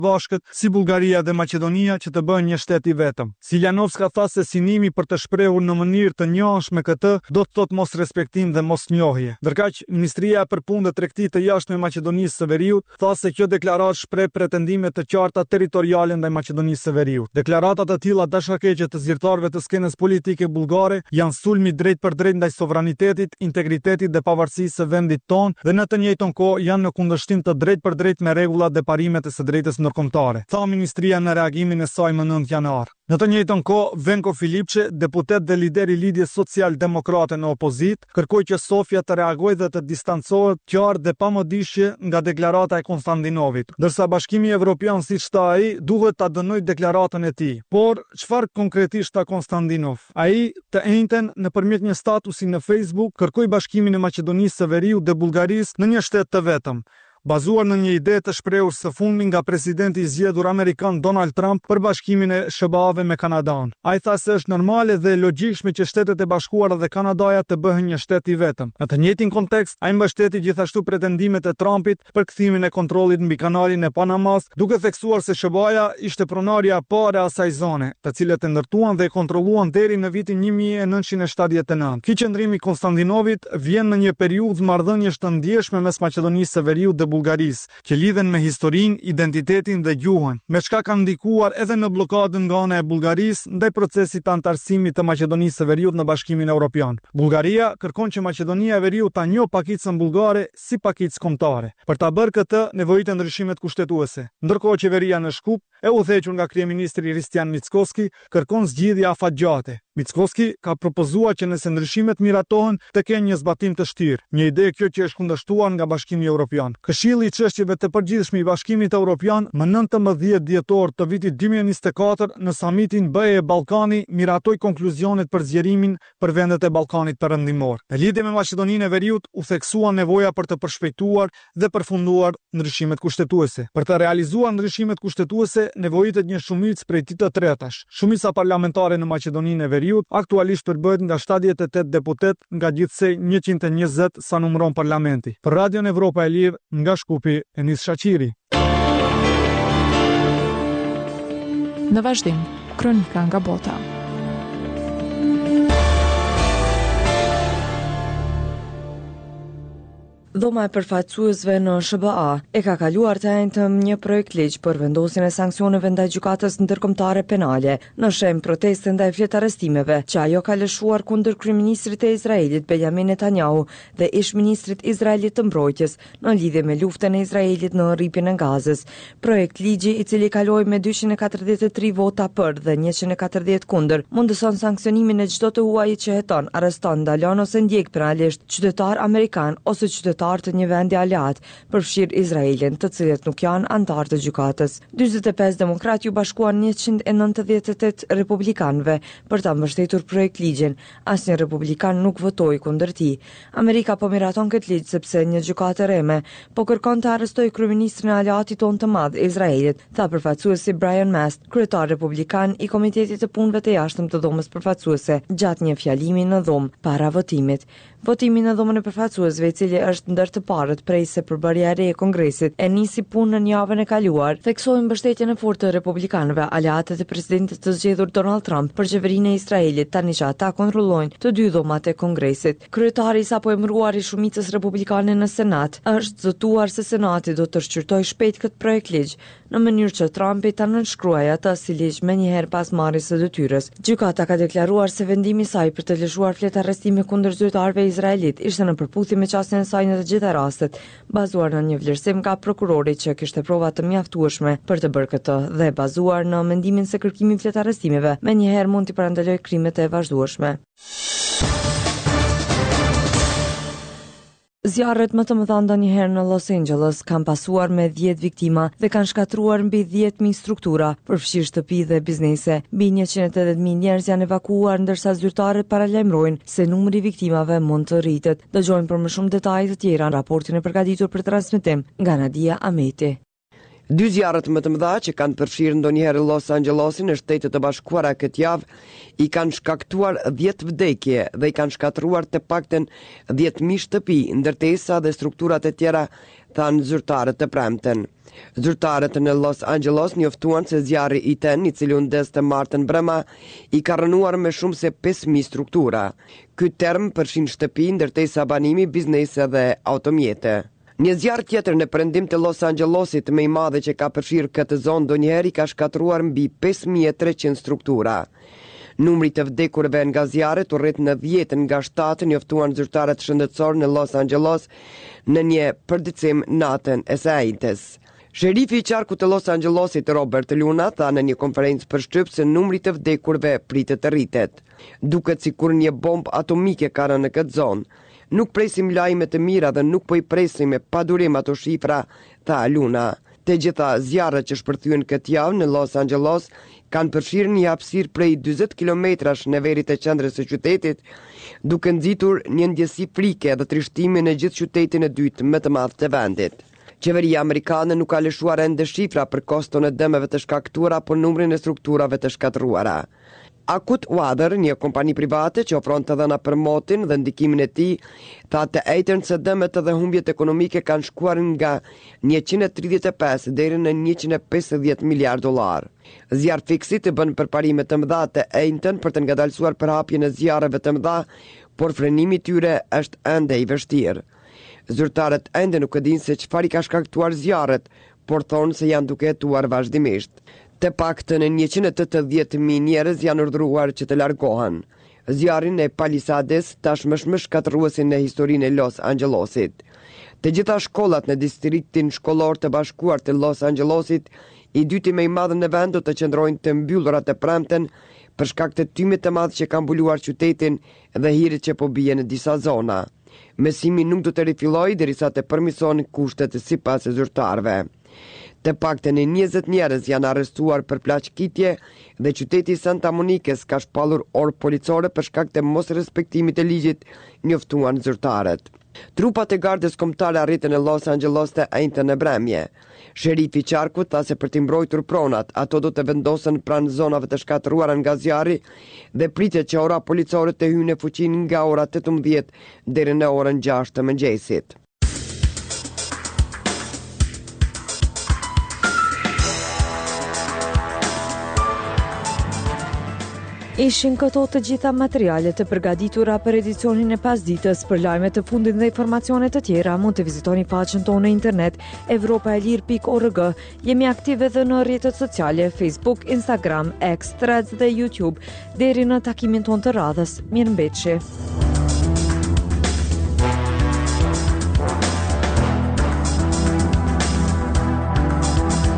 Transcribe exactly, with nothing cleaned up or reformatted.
bashkët si Bullgaria dhe Maqedonia që të bëhen një shtet i vetëm. Siljanovska tha se synimi për të shprehur në mënyrë të njohshme këtë do të thotë mos respektim dhe mos njohje. Ndërkaq Ministria e Përpunë dhe Tregtisë të Jashtme e Maqedonisë së Veriut tha se kjo deklaratë shpreh pretendime të qarta territoriale ndaj Maqedonisë së Veriut. Deklarata të tilla dashakeqe të zyrtarëve të skenës politike bullgare janë sulmi drejt për drejt ndaj sovranitetit, integritetit dhe pavarësisë së vendit tonë dhe në të njëjtën kohë janë në kundërshtim të drejt për drejt me rregullat dhe parimet e së drejtës ndërkombëtare, tha ministria në reagimin e saj më nëntë janar. Në të njëjtën kohë, Venko Filipçe, deputet dhe lider i Lidhjes Social-Demokrate në opozit, kërkoi që Sofia të reagojë dhe të distancohet qartë dhe pamodishje nga deklarata e Konstantinovit, ndërsa Bashkimi Evropian, siç tha ai, duhet ta dënojë deklaratën e tij. Por çfarë konkretisht tha Konstantinov? Ai të njëjtën nëpërmjet një statusi në Facebook kërkoi bashkimin e Maqedonisë së Veriut dhe Bullgarisë në një shtet të vetëm, bazuar në një ide të shprehur së fundmi nga presidenti i zgjedhur amerikan Donald Trump për bashkimin e S B A-ve me Kanada'n. Ai tha se është normale dhe logjikshme që Shtetet e Bashkuara dhe Kanadaja të bëhen një shtet i vetëm. Në të njëjtin kontekst, ai mbështeti gjithashtu pretendimet e Trumpit për kthimin e kontrollit mbi kanalin e Panamas, duke theksuar se S B A-ja ishte pronarja e parë e asaj zone, të cilët e ndërtuan dhe e kontrolluan deri në vitin një mijë e nëntëqind e shtatëdhjetë e nëntë. Ky qendrim i Konstantinovit vjen në një periudhë marrëdhëniesh të ndjeshme mes Maqedonisë së Veriut dhe Bullgarisë, që lidhen me historinë, identitetin dhe gjuhën, me çka kanë ndikuar edhe në bllokadën nga ana e Bullgarisë ndaj procesit të antarësimit të Maqedonisë së Veriut në Bashkimin Evropian. Bullgaria kërkon që Maqedonia e Veriut ta njohë pakicën bullgare si pakicë kombëtare. Për ta bërë këtë, nevojitet ndryshimet kushtetuese. Ndërkohë qeveria në Shkup, e udhëhequr nga kryeministri Hristijan Mickoski, kërkon zgjidhje afatgjate. Mickoski ka propozuar që nëse ndryshimet miratohen të kenë një zbatim të shtirë, një ide kjo që është kundërshtuar nga Bashkimi Evropian. Këshilli i çështjeve të përgjithshme i Bashkimit Evropian më nëntëmbëdhjetë dhjetor të vitit dy mijë e njëzet e katër në samitin B E Ballkani miratoi konkluzionet për zgjerimin për vendet e Ballkanit Perëndimor. Në lidhje me Maqedoninë e Veriut u theksua nevoja për të përshpejtuar dhe përfunduar ndryshimet kushtetuese. Për të realizuar ndryshimet kushtetuese nevojitet një shumicë prej të tretash. Shumica parlamentare në Maqedoninë e Veriut aktualisht përbëhet nga shtatëdhjetë e tetë deputet nga gjithsej njëqind e njëzet sa numëron parlamenti. Për Radion Evropa e Lirë, nga Shkupi, Enis Shaqiri. Në vazhdim, kronika nga bota. Dhoma e përfaqësuesve në S B A e ka kaluar të njëjtën një projekt ligj për vendosjen e sanksioneve ndaj gjykatës ndërkombëtare penale në shem proteste ndaj fletarëstimeve që ajo ka lëshuar kundër kryeministrit të Izraelit Benjamin Netanyahu dhe ish-ministrit izraelit të mbrojtjes në lidhje me luftën e Izraelit në rripjen e Gazës. Projekt ligji, i cili kaloi me dyqind e katërdhjetë e tri vota për dhe njëqind e katërdhjetë kundër, mundëson sanksionimin e çdo të huajit që heton, arreston, ndalon ose ndjek penalisht qytetar amerikan ose qytetar të një vendi aleat, përfshirë Izraelin, të cilët nuk janë antar të gjykatës. dyzet e pesë demokratë ju bashkuan njëqind e nëntëdhjetë e tetë republikanëve për ta mbështetur projekt ligjin. Asnjë republikan nuk votoi kundër tij. Amerika po miraton këtë ligj sepse një gjykatë reme po kërkon të arrestojë kryeministrin e aleatit tonë të madh, Izraelit, tha përfaqësuesi Brian Mast, kryetar republikan i Komitetit të Punëve të Jashtëm të Dhomës Përfaqësuese, gjatë një fjalimi në dhomë para votimit. Votimi në dhomën e përfaqësuesve, i cili është ndër të parët prej se përbërja e re e Kongresit e nisi punën në javën e kaluar, theksoi mbështetjen e fortë të republikanëve, aleatët e presidentit të zgjedhur Donald Trump për qeverinë e Izraelit, tani që ata kontrollojnë të dy dhomat e Kongresit. Kryetari i sapo emëruar i shumicës republikane në Senat është zotuar se Senati do të shqyrtojë shpejt këtë projekt ligj në mënyrë që Trumpi ta nënshkruajë atë si ligj menjëherë pas marrjes së detyrës. Gjykata ka deklaruar se vendimi i saj për të lëshuar fletë arrestime kundër zyrtarëve Izraelit ishte në përputhje me çastin e saj në të gjitha rastet, bazuar në një vlerësim nga prokurori që kishte prova të mjaftueshme për të bërë këtë dhe bazuar në mendimin se kërkimi i fletë arrestimeve menjëherë mund të parandalojë krimet e vazhdueshme. Zjarret më të mëdha ndonjëherë në Los Angeles kanë pasuar me dhjetë viktima dhe kanë shkatruar mbi dhjetë mijë struktura, përfshirë shtëpi dhe biznese. Mbi njëqind e tetëdhjetë mijë njerëz janë evakuuar, ndërsa zyrtarët paralajmërojnë se numri i viktimave mund të rritet. Dëgjojmë për më shumë detaje të tjera në raportin e përgatitur për transmetim nga Nadia Ameti. Dy zjarret më të mëdha që kanë përfshirë ndonjëherë Los Angelesin në Shtetet e Bashkuara këtë javë i kanë shkaktuar dhjetë vdekje dhe i kanë shkatëruar të paktën dhjetë mijë shtëpi, ndërtesa dhe strukturat e tjera, thanë zyrtarët të premten. Zyrtarët në Los Angeles njoftuan se zjarri i ten, i cili u ndes të martën brema, i ka rënuar me shumë se pesë mijë struktura. Ky term përfshin shtëpi, ndërtesa banimi, biznese dhe automjete. Një zjarr tjetër në perëndim të Los Angelesit, më i madhe që ka përfshirë këtë zonë ndonjëherë, ka shkatëruar mbi pesë mijë e treqind struktura. Numri të vdekurve nga zjarret u rrit në dhjetë nga shtatë, njoftuan zyrtarët shëndetësor në Los Angeles në një përditësim natën e së njëjtës. Sherifi i qarkut të Los Angelesit, Robert Luna, tha në një konferencë për shtyp se numri të vdekurve pritet të rritet. Duket sikur një bombë atomike ka rënë në këtë zonë. Nuk presim lajme të mira dhe nuk po i presim me padurim ato shifra, tha Luna. Të gjitha zjarret që shpërthyen këtë javë në Los Angeles kanë përfshirë një hapësirë prej njëzet kilometrash në veri të qendrës së qytetit, duke nxitur një ndjesi frike dhe trishtimi në gjithë qytetin e dytë më të madh të vendit. Qeveria amerikane nuk ka lëshuar ende shifra për koston e dëmeve të shkaktuara apo numrin e strukturave të shkatëruara. Akut Water, një kompani private që ofron të dhëna për motin dhe ndikimin e tij, tha të njëjtën se dëmet dhe humbjet ekonomike kanë shkuar nga njëqind e tridhjetë e pesë deri në njëqind e pesëdhjetë miliardë dollar. Zjarr fiksi të bën përparime të mëdha të njëjtën për të ngadalësuar përhapjen e zjarreve të mëdha, por frenimi i tyre është ende i vështirë. Zyrtarët ende nuk e dinë se çfarë i ka shkaktuar zjarret, por thonë se janë duke jetuar vazhdimisht. Të paktën njëqind e tetëdhjetë mijë njerëz janë urdhëruar që të largohen. Zjarri e Palisades tashmë është më shkatërruesi në historinë e Los Angelesit. Të gjitha shkollat në distriktin shkollor të bashkuar të Los Angelesit, i dyti më i madh në vend, do të qëndrojnë të mbyllura të premten për shkak të tymit të madh që ka mbuluar qytetin dhe hirit që po bie në disa zona. Mësimi nuk do të rifillojë derisa të përmirësohen kushtet sipas zyrtarëve. Të paktën njëzet njerëz janë arrestuar për plaçkitje dhe qyteti i Santa Monikës ka shpallur orë policore për shkak të mosrespektimit të ligjit, njoftuan zyrtarët. Trupat e gardës kombëtare arritën në Los Angeles të njëjtën e bremje. Sherifi i qarkut tha se për të mbrojtur pronat, ato do të vendosen pranë zonave të shkatëruara nga zjarri dhe pritet që ora policore të hyjnë në fuqi nga ora tetëmbëdhjetë deri në orën gjashtë të mëngjesit. Ishin këto të gjitha materialet të përgatitura për edicionin e pasdites. Për lajme të fundit dhe informacione të tjera mund të vizitoni faqen tonë në internet evropaelir pikë org. Jemi aktive edhe në rrjetet sociale Facebook, Instagram, X, Threads dhe YouTube. Deri në takimin tonë të radhës, mirëmbëjtje.